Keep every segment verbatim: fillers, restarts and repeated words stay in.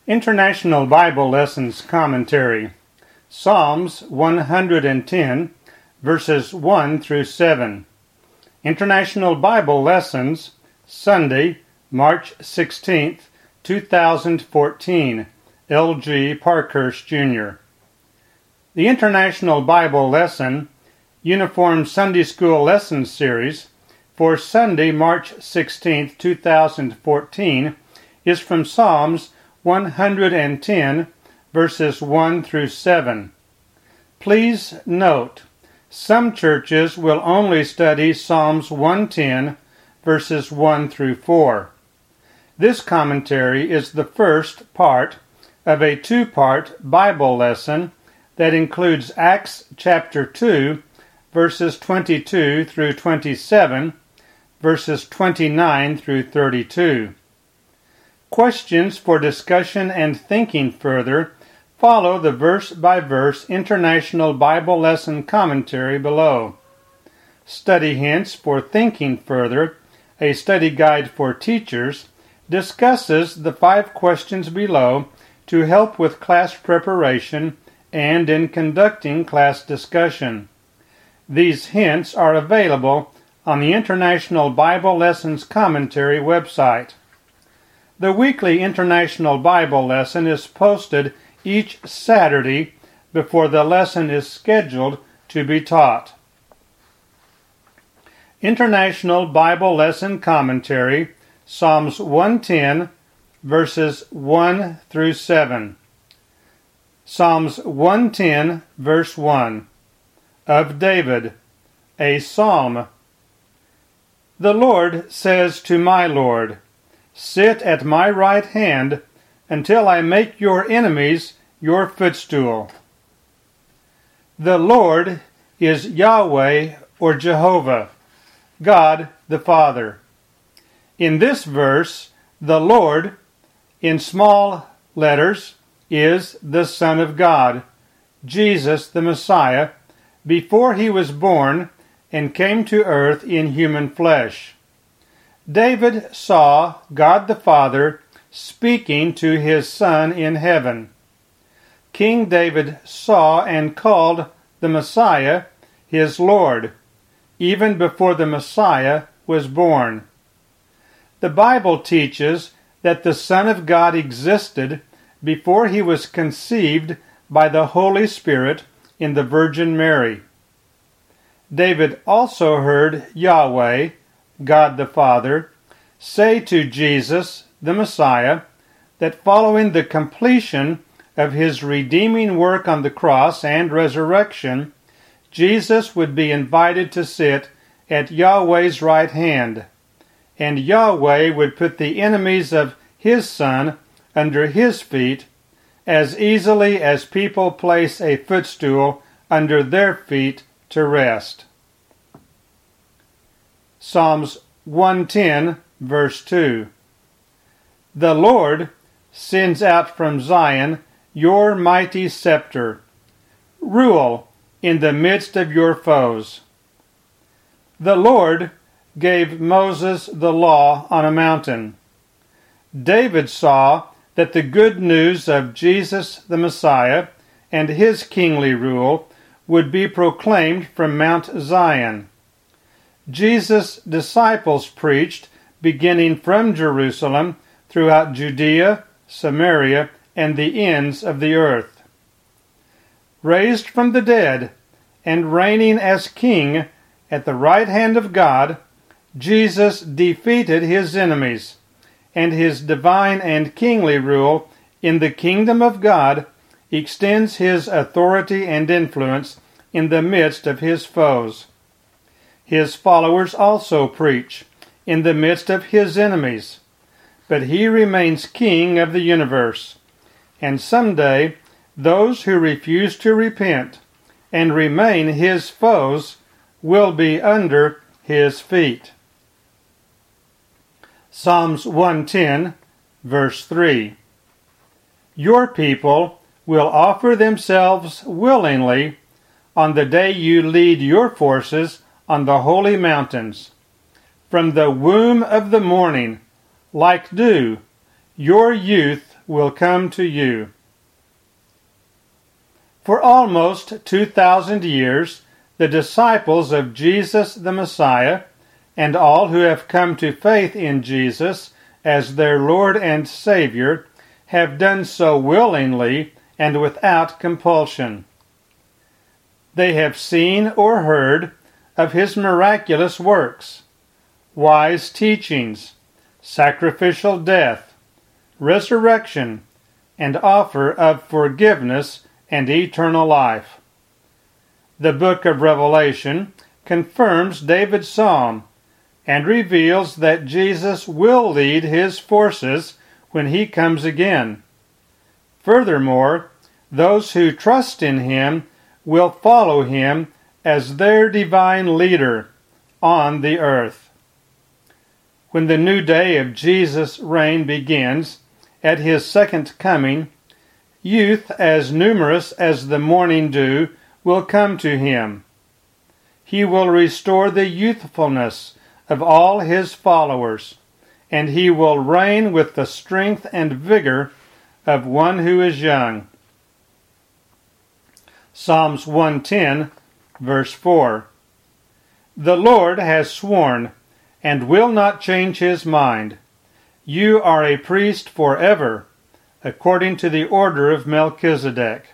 International Bible Lessons Commentary, Psalms one hundred ten, verses one through seven. International Bible Lessons, Sunday, March sixteenth, two thousand fourteen, L G Parkhurst, Junior The International Bible Lesson, Uniform Sunday School Lesson Series, for Sunday, March sixteenth, two thousand fourteen, is from Psalms one hundred ten, verses one through seven. Please note, some churches will only study Psalms one hundred ten, verses one through four. This commentary is the first part of a two-part Bible lesson that includes Acts chapter two, verses twenty-two through twenty-seven, verses twenty-nine through thirty-two. Questions for discussion and thinking further follow the verse-by-verse International Bible Lesson commentary below. Study Hints for Thinking Further, a study guide for teachers, discusses the five questions below to help with class preparation and in conducting class discussion. These hints are available on the International Bible Lessons Commentary website. The weekly International Bible Lesson is posted each Saturday before the lesson is scheduled to be taught. International Bible Lesson Commentary, Psalms one hundred ten, verses one through seven. Psalms one hundred ten, verse one. Of David, a psalm. The Lord says to my Lord, "Sit at my right hand until I make your enemies your footstool." The Lord is Yahweh or Jehovah, God the Father. In this verse, the Lord, in small letters, is the Son of God, Jesus the Messiah, before he was born and came to earth in human flesh. David saw God the Father speaking to his Son in heaven. King David saw and called the Messiah his Lord, even before the Messiah was born. The Bible teaches that the Son of God existed before he was conceived by the Holy Spirit in the Virgin Mary. David also heard Yahweh, God the Father, say to Jesus, the Messiah, that following the completion of his redeeming work on the cross and resurrection, Jesus would be invited to sit at Yahweh's right hand, and Yahweh would put the enemies of his Son under his feet as easily as people place a footstool under their feet to rest. Psalms one hundred ten, verse two. The Lord sends out from Zion your mighty scepter. Rule in the midst of your foes. The Lord gave Moses the law on a mountain. David saw that the good news of Jesus the Messiah and his kingly rule would be proclaimed from Mount Zion. Jesus' disciples preached, beginning from Jerusalem, throughout Judea, Samaria, and the ends of the earth. Raised from the dead and reigning as king at the right hand of God, Jesus defeated his enemies, and his divine and kingly rule in the kingdom of God extends his authority and influence in the midst of his foes. His followers also preach in the midst of his enemies, but he remains king of the universe, and someday those who refuse to repent and remain his foes will be under his feet. Psalms one hundred ten, verse three. Your people will offer themselves willingly on the day you lead your forces on the holy mountains. From the womb of the morning, like dew, your youth will come to you. For almost two thousand years, the disciples of Jesus the Messiah, and all who have come to faith in Jesus as their Lord and Savior, have done so willingly and without compulsion. They have seen or heard of his miraculous works, wise teachings, sacrificial death, resurrection, and offer of forgiveness and eternal life. The book of Revelation confirms David's psalm and reveals that Jesus will lead his forces when he comes again. Furthermore, those who trust in him will follow him as their divine leader on the earth. When the new day of Jesus' reign begins at his second coming, youth as numerous as the morning dew will come to him. He will restore the youthfulness of all his followers, and he will reign with the strength and vigor of one who is young. Psalms one ten, verse four. The Lord has sworn, and will not change his mind. You are a priest forever, according to the order of Melchizedek.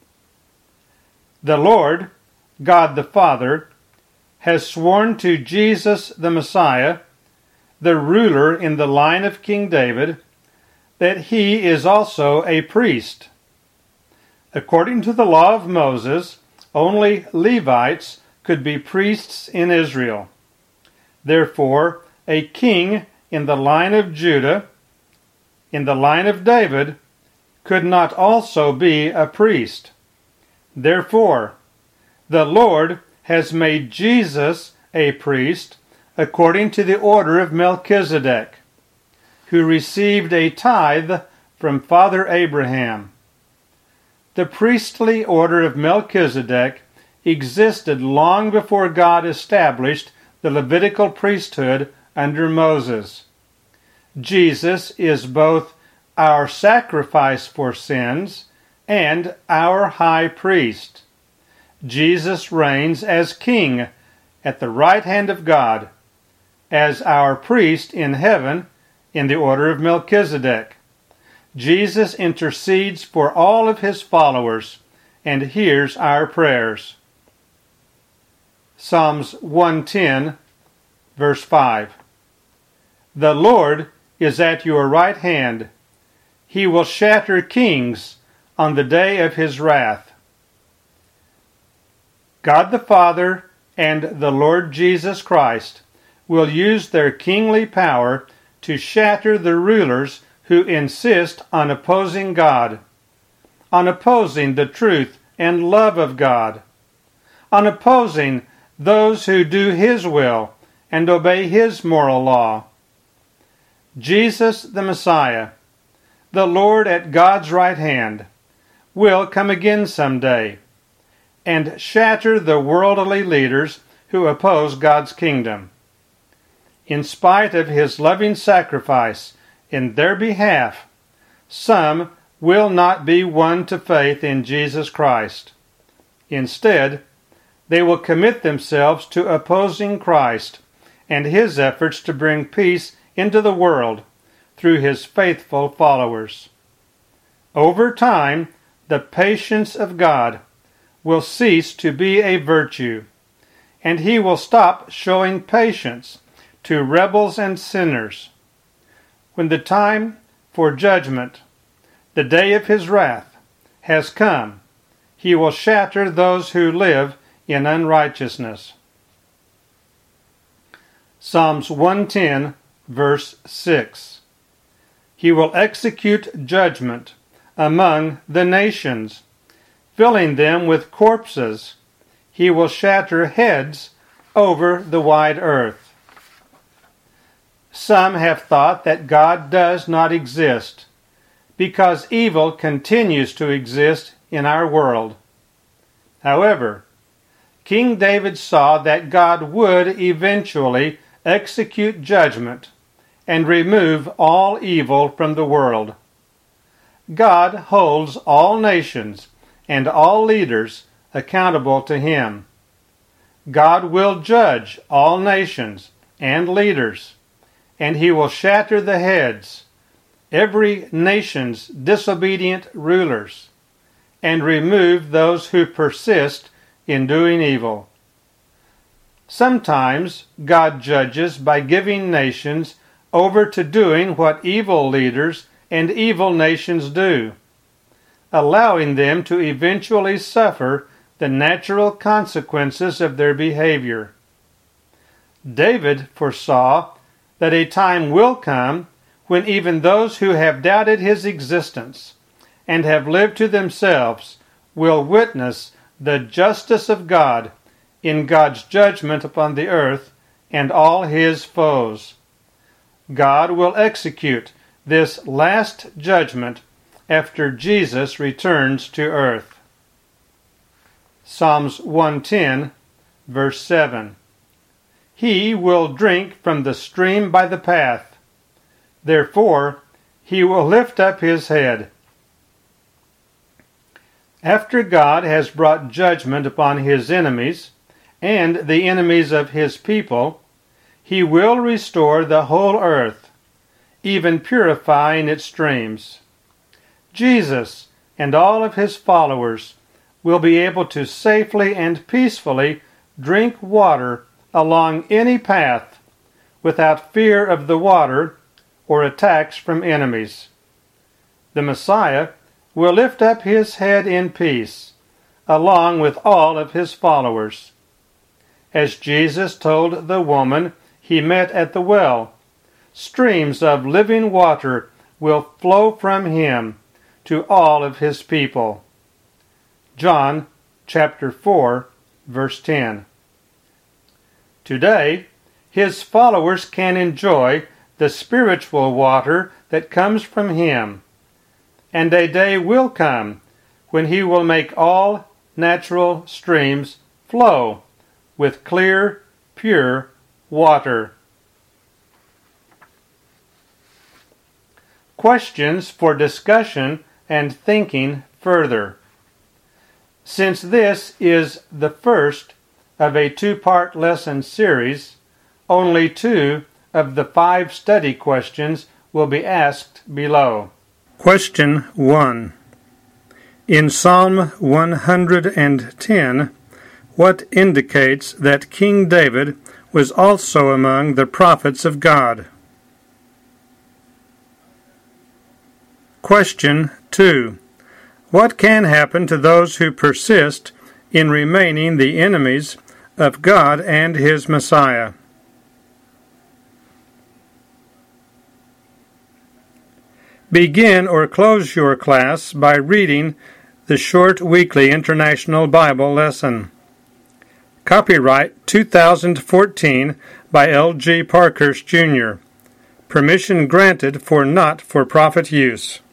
The Lord, God the Father, has sworn to Jesus the Messiah, the ruler in the line of King David, that he is also a priest. According to the law of Moses, only Levites could be priests in Israel. Therefore, a king in the line of Judah, in the line of David, could not also be a priest. Therefore, the Lord has made Jesus a priest according to the order of Melchizedek, who received a tithe from Father Abraham. The priestly order of Melchizedek existed long before God established the Levitical priesthood under Moses. Jesus is both our sacrifice for sins and our high priest. Jesus reigns as king at the right hand of God, as our priest in heaven in the order of Melchizedek. Jesus intercedes for all of his followers and hears our prayers. Psalms one ten, verse five. The Lord is at your right hand. He will shatter kings on the day of his wrath. God the Father and the Lord Jesus Christ will use their kingly power to shatter the rulers who insist on opposing God, on opposing the truth and love of God, on opposing those who do his will and obey his moral law. Jesus the Messiah, the Lord at God's right hand, will come again someday and shatter the worldly leaders who oppose God's kingdom. In spite of his loving sacrifice in their behalf, some will not be won to faith in Jesus Christ. Instead, they will commit themselves to opposing Christ and his efforts to bring peace into the world through his faithful followers. Over time, the patience of God will cease to be a virtue, and he will stop showing patience to rebels and sinners. When the time for judgment, the day of his wrath, has come, he will shatter those who live in unrighteousness. Psalms one ten, verse six. He will execute judgment among the nations, filling them with corpses. He will shatter heads over the wide earth. Some have thought that God does not exist because evil continues to exist in our world. However, King David saw that God would eventually execute judgment and remove all evil from the world. God holds all nations and all leaders accountable to him. God will judge all nations and leaders, and he will shatter the heads, every nation's disobedient rulers, and remove those who persist in doing evil. Sometimes God judges by giving nations over to doing what evil leaders and evil nations do, allowing them to eventually suffer the natural consequences of their behavior. David foresaw that a time will come when even those who have doubted his existence and have lived to themselves will witness the justice of God in God's judgment upon the earth and all his foes. God will execute this last judgment after Jesus returns to earth. Psalms one ten, verse seven. He will drink from the stream by the path. Therefore, he will lift up his head. After God has brought judgment upon his enemies and the enemies of his people, he will restore the whole earth, even purifying its streams. Jesus and all of his followers will be able to safely and peacefully drink water along any path without fear of the water or attacks from enemies. The Messiah will lift up his head in peace, along with all of his followers. As Jesus told the woman he met at the well, streams of living water will flow from him to all of his people. John chapter four, verse ten. Today, his followers can enjoy the spiritual water that comes from him, and a day will come when he will make all natural streams flow with clear, pure water. Questions for discussion and thinking further. Since this is the first of a two-part lesson series, only two of the five study questions will be asked below. Question one. In Psalm one hundred ten, what indicates that King David was also among the prophets of God? Question two. What can happen to those who persist in remaining the enemies of God and his Messiah? Begin or close your class by reading the short weekly International Bible lesson. Copyright two thousand fourteen by L G Parkhurst Junior Permission granted for not-for-profit use.